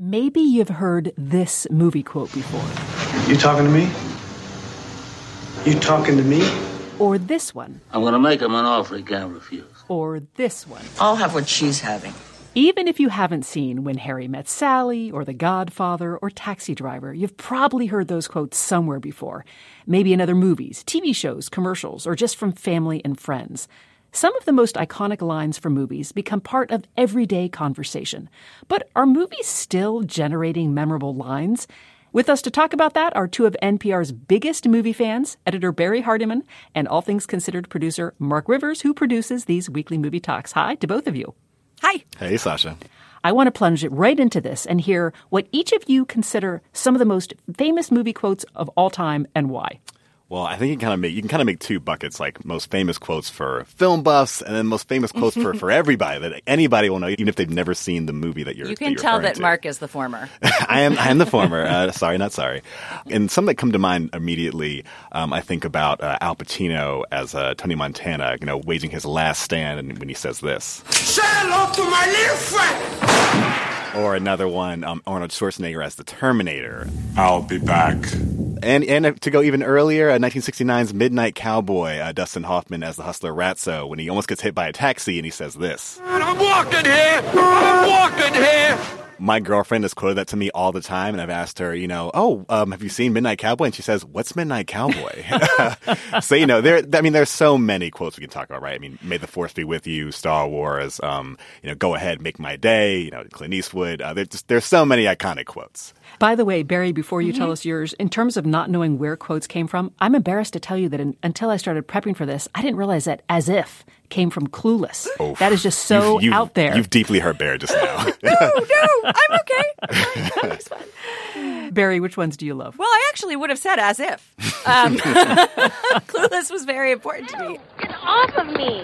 Maybe you've heard this movie quote before. You talking to me? You talking to me? Or this one. I'm going to make him an offer he can't refuse. Or this one. I'll have what she's having. Even if you haven't seen When Harry Met Sally or The Godfather or Taxi Driver, you've probably heard those quotes somewhere before. Maybe in other movies, TV shows, commercials, or just from family and friends. Some of the most iconic lines from movies become part of everyday conversation. But are movies still generating memorable lines? With us to talk about that are two of NPR's biggest movie fans, editor Barry Hardiman and All Things Considered producer Mark Rivers, who produces these weekly movie talks. Hi to both of you. Hi. Hey, Sasha. I want to plunge it right into this and hear what each of you consider some of the most famous movie quotes of all time and why. Well, I think you can kind of make two buckets, like most famous quotes for film buffs and then most famous quotes for everybody that anybody will know, even if they've never seen the movie that you're You can tell that to. Mark is the former. I am the former. Sorry, not sorry. And some that come to mind immediately, I think about Al Pacino as Tony Montana, waging his last stand, and when he says this. Say hello to my little friend! Or another one, Arnold Schwarzenegger as the Terminator. I'll be back. And to go even earlier, 1969's Midnight Cowboy, Dustin Hoffman as the hustler Ratso, when he almost gets hit by a taxi and he says this. I'm walking here! I'm walking here! My girlfriend has quoted that to me all the time, and I've asked her, have you seen Midnight Cowboy? And she says, what's Midnight Cowboy? So, there's so many quotes we can talk about, right? I mean, May the Force be with you, Star Wars, Go Ahead, Make My Day, Clint Eastwood. There's so many iconic quotes. By the way, Barry, before you tell us yours, in terms of not knowing where quotes came from, I'm embarrassed to tell you that until I started prepping for this, I didn't realize that As If came from Clueless. Oh, that is just so out there. You've deeply hurt Barry just now. No, I'm okay. That was fun. Barry, which ones do you love? Well, I actually would have said As If. Clueless was very important to me. Get off of me.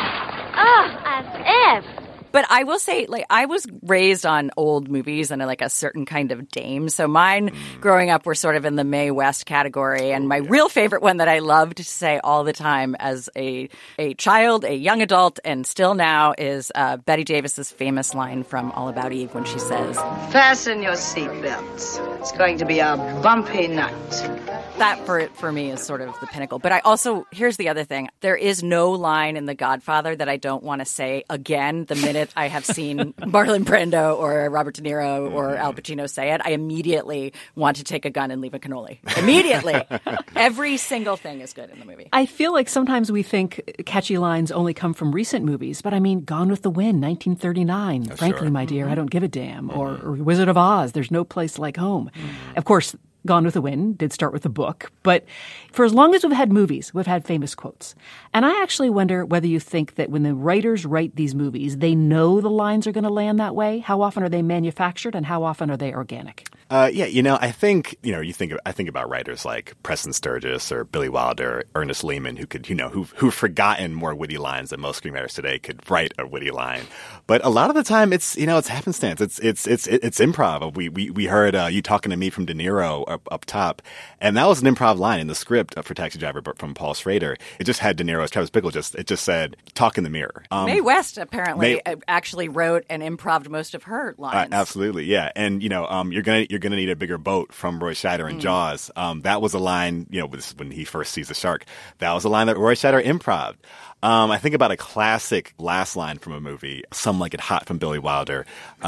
As if. But I will say, I was raised on old movies and a certain kind of dame. So mine growing up were sort of in the Mae West category. And my real favorite one that I loved to say all the time as a child, a young adult, and still now is Bette Davis's famous line from All About Eve when she says, Fasten your seatbelts. It's going to be a bumpy night. That for me is sort of the pinnacle. But here's the other thing. There is no line in The Godfather that I don't want to say again the minute I have seen Marlon Brando or Robert De Niro or Al Pacino say it. I immediately want to take a gun and leave a cannoli. Immediately. Every single thing is good in the movie. I feel like sometimes we think catchy lines only come from recent movies, but I mean, Gone with the Wind, 1939. Frankly, sure. My dear, I don't give a damn. Or Wizard of Oz, There's No Place Like Home. Of course, Gone with the Wind did start with a book, but for as long as we've had movies, we've had famous quotes. And I actually wonder whether you think that when the writers write these movies, they know the lines are going to land that way. How often are they manufactured and how often are they organic? I think, I think about writers like Preston Sturges or Billy Wilder, Ernest Lehman, who could, who've forgotten more witty lines than most screenwriters today could write a witty line. But a lot of the time it's happenstance. It's improv. We heard You Talking to Me from De Niro up top, and that was an improv line in the script for Taxi Driver from Paul Schrader. It just had De Niro as Travis Bickle. It just said, talk in the mirror. Mae West apparently actually wrote and improv'd most of her lines. Absolutely, yeah. And, you're going to need a bigger boat from Roy Scheider in Jaws. That was a line, when he first sees the shark. That was a line that Roy Scheider improv'd. I think about a classic last line from a movie, Some Like It Hot from Billy Wilder,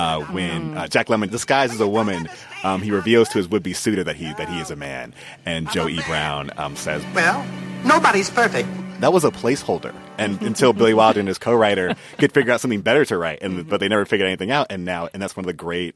when Jack Lemmon, disguised as a woman, he reveals to his would-be suitor that he is a man. And Joe E. Brown says, well, nobody's perfect. That was a placeholder, and until Billy Wilder and his co-writer could figure out something better to write, but they never figured anything out, and that's one of the great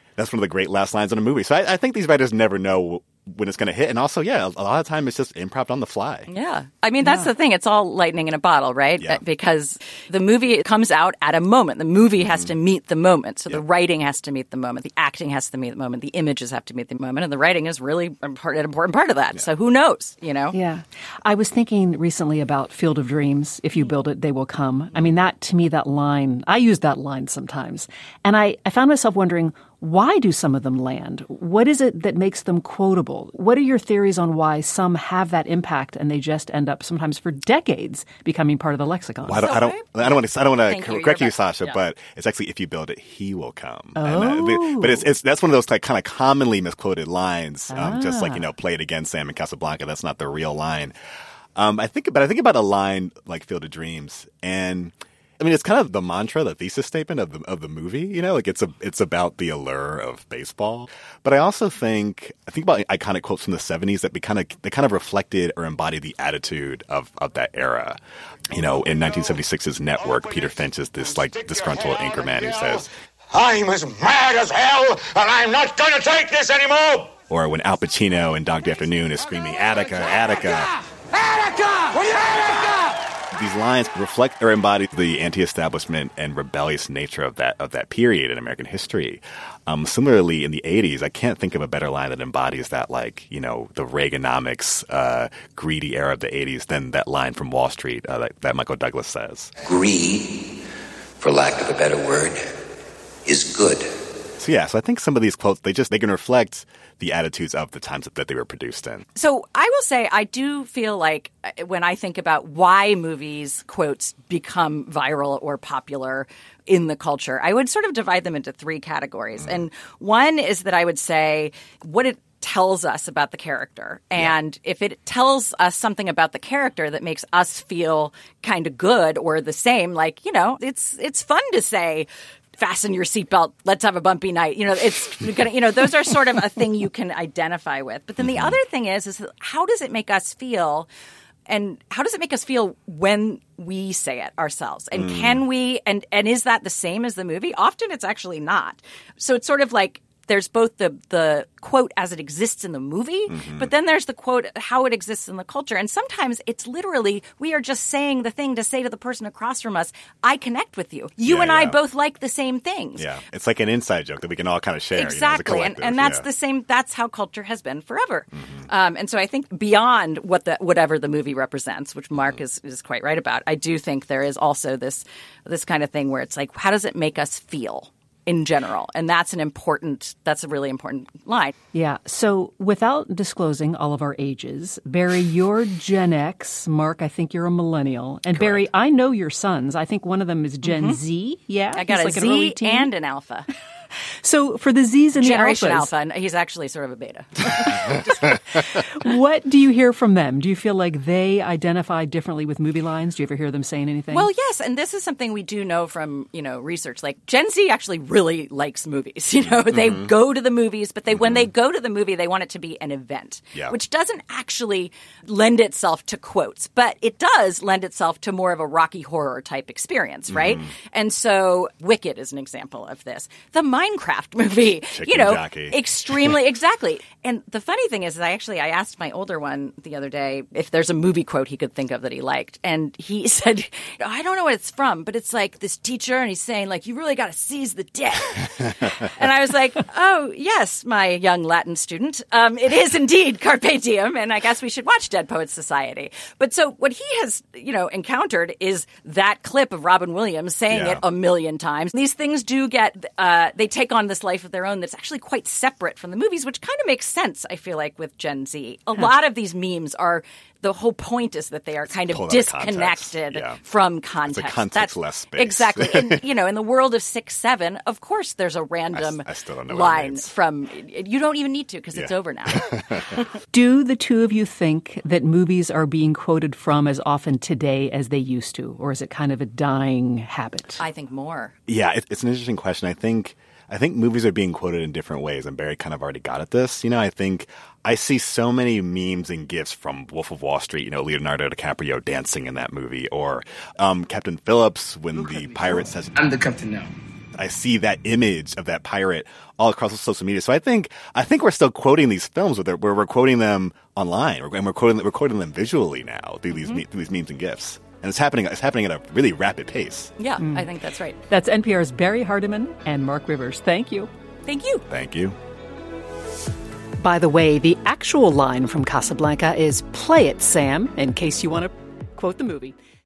last lines in a movie. So I think these writers never know when it's going to hit. And also, a lot of time it's just improv on the fly. Yeah. I mean, that's the thing. It's all lightning in a bottle, right? Yeah. Because the movie comes out at a moment. The movie has to meet the moment. So the writing has to meet the moment. The acting has to meet the moment. The images have to meet the moment. And the writing is really an important part of that. Yeah. So who knows, Yeah. I was thinking recently about Field of Dreams. If you build it, they will come. I mean, to me, that line, I use that line sometimes. And I found myself wondering, Why do some of them land? What is it that makes them quotable? What are your theories on why some have that impact and they just end up sometimes for decades becoming part of the lexicon? Well, I don't want to correct you, Sasha, yeah. but it's actually if you build it, he will come. Oh. And, but that's one of those like kind of commonly misquoted lines. Just like play it again, Sam in Casablanca. That's not the real line. I think about a line like Field of Dreams, and I mean, it's kind of the mantra, the thesis statement of the movie. Like it's about the allure of baseball. But I also think about iconic quotes from the 70s that they kind of reflected or embodied the attitude of that era. In 1976's Network, Peter Finch is this like disgruntled anchorman who says, I'm as mad as hell, and I'm not going to take this anymore! or when Al Pacino in Dog Day Afternoon is screaming, Attica, Attica. Attica! Attica! These lines reflect or embody the anti-establishment and rebellious nature of that period in American history. Similarly, in the 80s, I can't think of a better line that embodies that, like, the Reaganomics, greedy era of the 80s than that line from Wall Street that Michael Douglas says. Greed, for lack of a better word, is good. So I think some of these quotes, they can reflect the attitudes of the times that they were produced in. So I will say I do feel like when I think about why movies, quotes, become viral or popular in the culture, I would sort of divide them into three categories. And one is that I would say what it tells us about the character. And if it tells us something about the character that makes us feel kind of good or the same, like, it's fun to say, fasten your seatbelt, let's have a bumpy night. It's gonna, those are sort of a thing you can identify with. But then the other thing is how does it make us feel? And how does it make us feel when we say it ourselves? And can we, and is that the same as the movie? Often it's actually not. So it's sort of like there's both the quote as it exists in the movie, but then there's the quote how it exists in the culture. And sometimes it's literally we are just saying the thing to say to the person across from us, I connect with you. You and I both like the same things. Yeah, it's like an inside joke that we can all kind of share. Exactly, and that's the same. That's how culture has been forever. And so I think beyond whatever the movie represents, which Mark is quite right about, I do think there is also this kind of thing where it's like, how does it make us feel in general? And that's a really important line. Yeah. So without disclosing all of our ages, Barry, you're Gen X. Mark, I think you're a millennial. And Correct. Barry, I know your sons. I think one of them is Gen Z. Yeah. I got a like Z an early teen. and an alpha. So for the Zs and Generation the Alphas, Alpha, and he's actually sort of a beta. what do you hear from them? Do you feel like they identify differently with movie lines? Do you ever hear them saying anything? Well, yes, and this is something we do know from, research. Like Gen Z actually really likes movies. They go to the movies, but when they go to the movie, they want it to be an event, which doesn't actually lend itself to quotes, but it does lend itself to more of a Rocky Horror type experience, right? And so Wicked is an example of this. The Minecraft movie, Jockey. Extremely, exactly. And the funny thing is I asked my older one the other day if there's a movie quote he could think of that he liked. And he said, I don't know what it's from, but it's like this teacher and he's saying like, you really got to seize the day. And I was like, oh, yes, my young Latin student. It is indeed Carpe Diem. And I guess we should watch Dead Poets Society. But so what he has, encountered is that clip of Robin Williams saying it a million times. These things do get, they take on this life of their own that's actually quite separate from the movies, which kind of makes sense, I feel like, with Gen Z. A lot of these memes are, the whole point is that they are kind of disconnected from context. It's a context-less space. Exactly. And, in the world of 6-7, of course there's a random I still don't know line from, you don't even need to because it's over now. Do the two of you think that movies are being quoted from as often today as they used to, or is it kind of a dying habit? I think more. Yeah, it's an interesting question. I think movies are being quoted in different ways, and Barry kind of already got at this. I think I see so many memes and GIFs from Wolf of Wall Street, Leonardo DiCaprio dancing in that movie, or Captain Phillips when the pirate says, I'm the captain now. I see that image of that pirate all across social media. So I think we're still quoting these films, where we're quoting them online, and we're quoting them visually now through these memes and GIFs. And it's happening at a really rapid pace. Yeah, I think that's right. That's NPR's Barry Hardiman and Mark Rivers. Thank you. Thank you. Thank you. By the way, the actual line from Casablanca is, "Play it, Sam," in case you want to quote the movie.